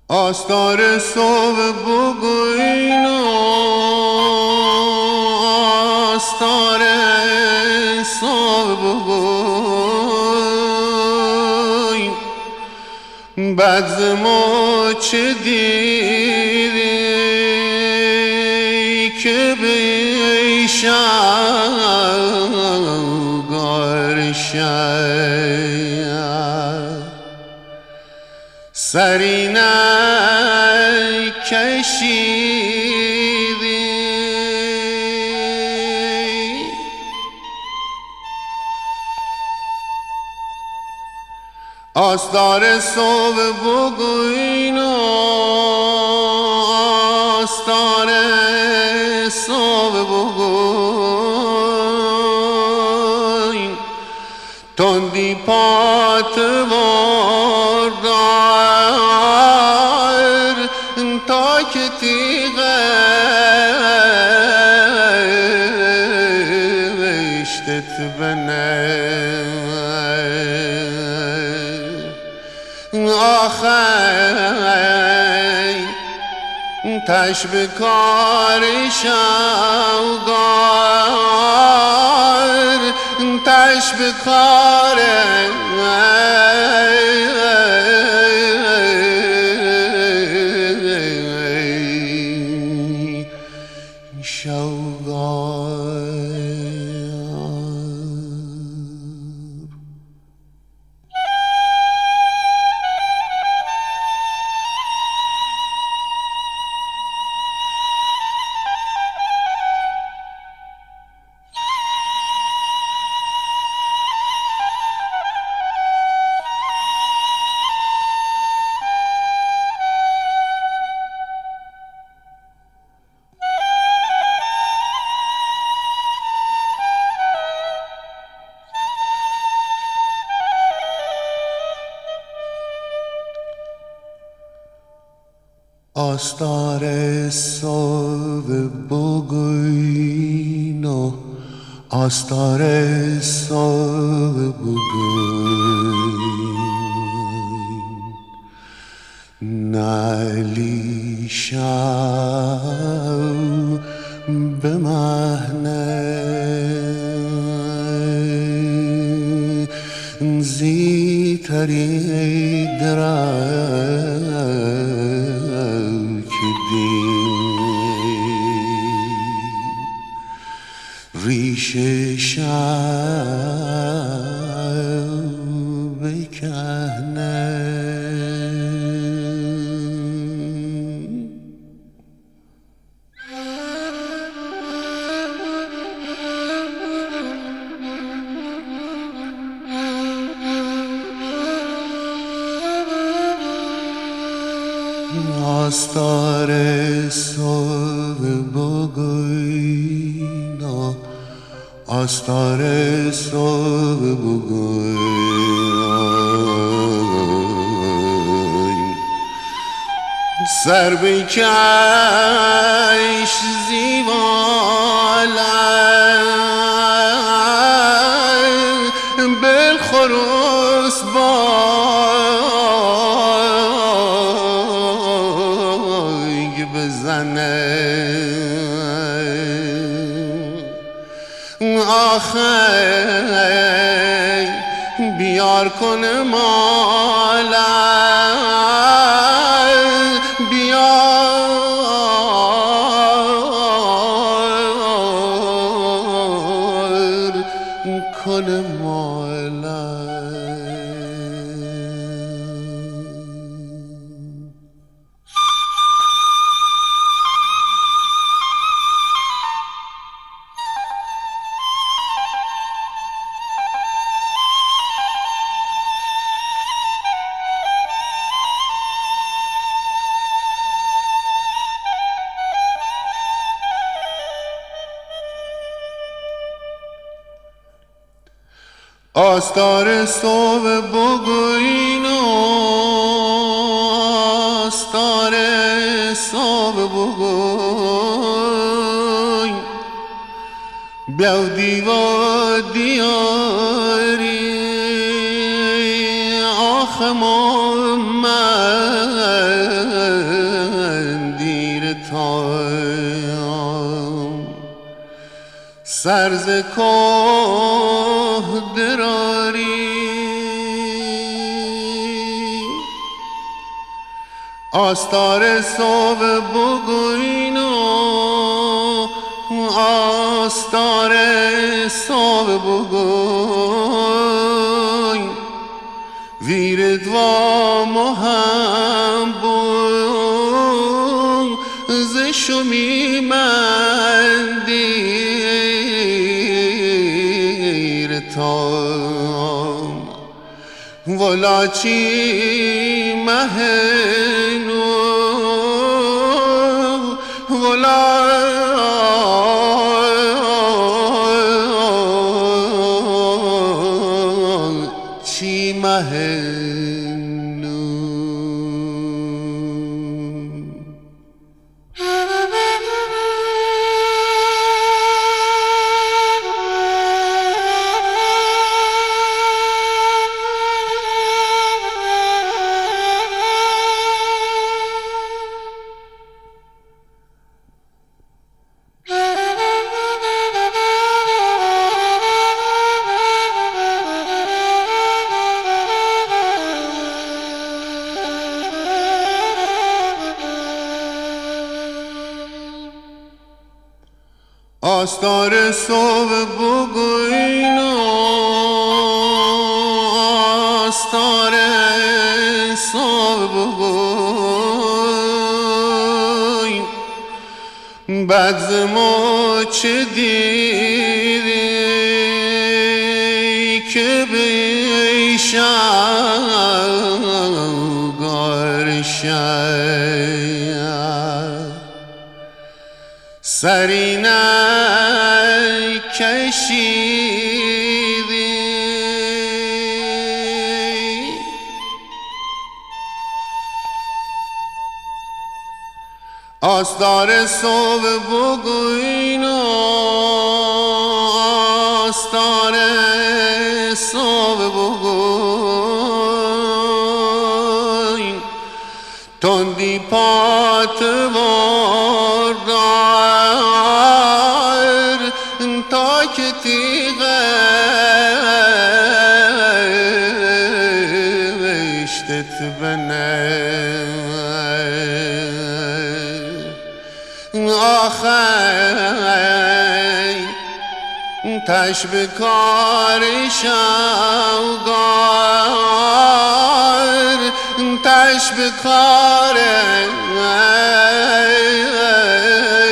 آستار صبح بگوین آستار صبح بگوین بعد ما چه دیدی که بیشتر شد سری نکشیدی آستار صبح بگوین آستار صبح بگوین تندی پات وردار تا که تیغشتت بنه آخی تش بکار شوگار تش بکار آستار صبح بگوین آستار صبح بگوین نعلی شو به مهنه زیتری درک ریش شب بکنه آستار صبح بگوین آستار صبح بگوین سر بکش زیبالم بالخروس بانگ بزنه آخی بیار کنه مالم بیار کنه مالم آستار صبح بگوین آستار صبح بگوین بیا دیوا دیاری آخم من دیر تایم سرز که دراری آستار صبح بگوینو آستار صبح بگوین ویرد و محب ز شمی من دیر تام ولاچی مهنو ولاچی مهنو آستار صبح بگوینو آستار صبح بگوین بعد ما چه دیدی که بیشم گارشم سری نکشیدی آستار صبح بگوین و آستار صبح بگوین تندی پات بردار تا که تیغشتت بنه آخی تش بکار شوگار تش بکار